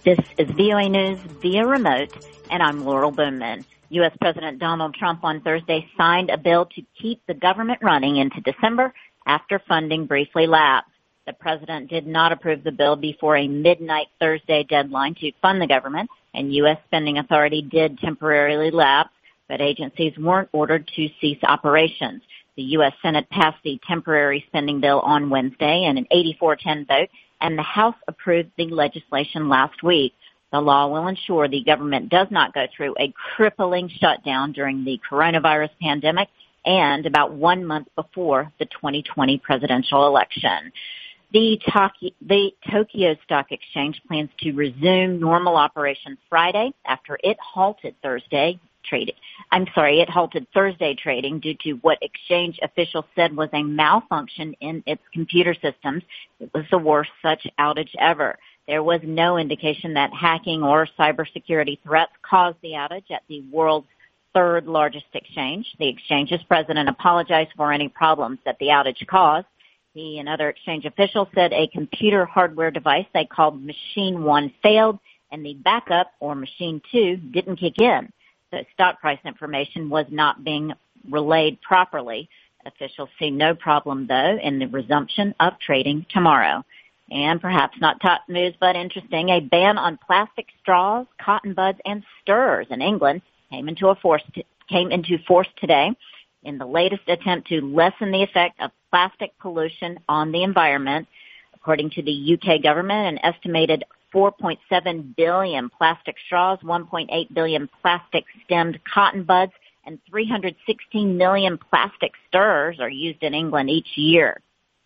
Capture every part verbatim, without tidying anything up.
This is V O A News via remote, and I'm Laurel Bowman. U S. President Donald Trump on Thursday signed a bill to keep the government running into December after funding briefly lapsed. The president did not approve the bill before a midnight Thursday deadline to fund the government, and U S spending authority did temporarily lapse, but agencies weren't ordered to cease operations. The U S. Senate passed the temporary spending bill on Wednesday in an eighty-four ten vote, and the House approved the legislation last week. The law will ensure the government does not go through a crippling shutdown during the coronavirus pandemic and about one month before the twenty twenty presidential election. The, Tokyo, the Tokyo Stock Exchange plans to resume normal operations Friday after it halted Thursday trading. I'm sorry, it halted Thursday trading due to what exchange officials said was a malfunction in its computer systems. It was the worst such outage ever. There was no indication that hacking or cybersecurity threats caused the outage at the world's third largest exchange. The exchange's president apologized for any problems that the outage caused. He and other exchange officials said a computer hardware device they called Machine one failed, and the backup, or Machine two, didn't kick in. The stock price information was not being relayed properly. Officials see no problem, though, in the resumption of trading tomorrow. And perhaps not top news, but interesting, a ban on plastic straws, cotton buds, and stirrers in England came into, a force t- came into force today in the latest attempt to lessen the effect of plastic pollution on the environment. According to the U K government, an estimated four point seven billion plastic straws, one point eight billion plastic-stemmed cotton buds, and three hundred sixteen million plastic stirrers are used in England each year.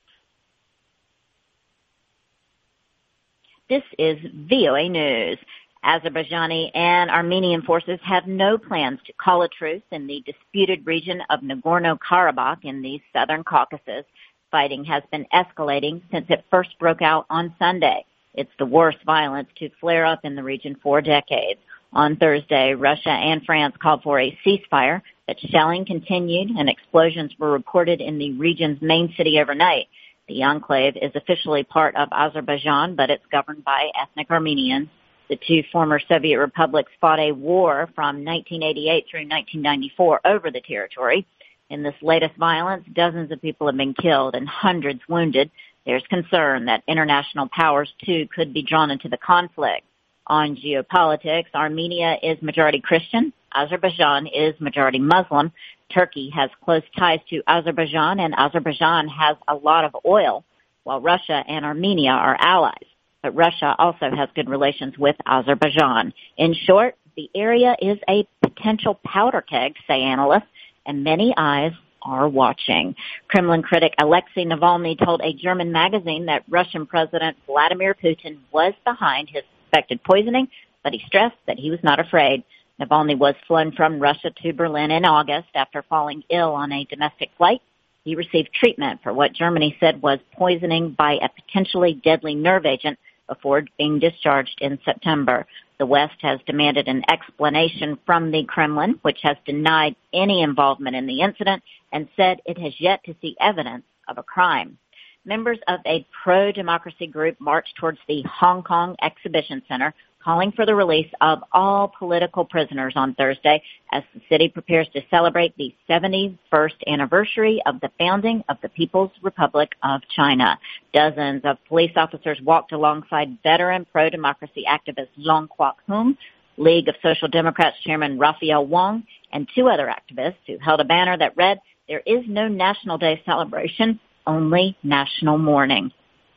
This is V O A News. Azerbaijani and Armenian forces have no plans to call a truce in the disputed region of Nagorno-Karabakh in the southern Caucasus. Fighting has been escalating since it first broke out on Sunday. It's the worst violence to flare up in the region for decades. On Thursday, Russia and France called for a ceasefire, but shelling continued and explosions were reported in the region's main city overnight. The enclave is officially part of Azerbaijan, but it's governed by ethnic Armenians. The two former Soviet republics fought a war from nineteen eighty-eight through nineteen ninety-four over the territory. In this latest violence, dozens of people have been killed and hundreds wounded. There's concern that international powers, too, could be drawn into the conflict. On geopolitics, Armenia is majority Christian. Azerbaijan is majority Muslim. Turkey has close ties to Azerbaijan, and Azerbaijan has a lot of oil, while Russia and Armenia are allies. But Russia also has good relations with Azerbaijan. In short, the area is a potential powder keg, say analysts, and many eyes are watching. Kremlin critic Alexei Navalny told a German magazine that Russian President Vladimir Putin was behind his suspected poisoning, but he stressed that he was not afraid. Navalny was flown from Russia to Berlin in August after falling ill on a domestic flight. He received treatment for what Germany said was poisoning by a potentially deadly nerve agent before being discharged in September. The West has demanded an explanation from the Kremlin, which has denied any involvement in the incident and said it has yet to see evidence of a crime. Members of a pro-democracy group marched towards the Hong Kong Exhibition Center, calling for the release of all political prisoners on Thursday as the city prepares to celebrate the seventy-first anniversary of the founding of the People's Republic of China. Dozens of police officers walked alongside veteran pro-democracy activist Long Kwok-Hung, League of Social Democrats Chairman Raphael Wong, and two other activists who held a banner that read, "There is no National Day celebration, only national mourning."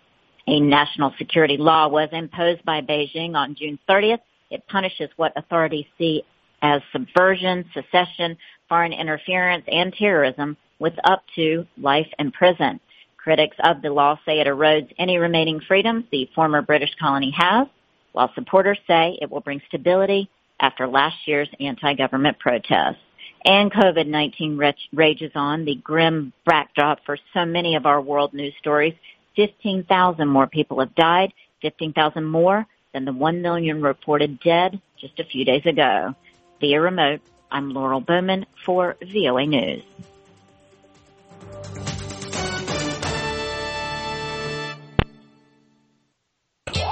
A national security law was imposed by Beijing on June thirtieth. It punishes what authorities see as subversion, secession, foreign interference, and terrorism with up to life in prison. Critics of the law say it erodes any remaining freedoms the former British colony has, while supporters say it will bring stability after last year's anti-government protests. And COVID nineteen rages on, the grim backdrop for so many of our world news stories. fifteen thousand more people have died, fifteen thousand more than the one million reported dead just a few days ago. Via remote, I'm Laurel Bowman for V O A News.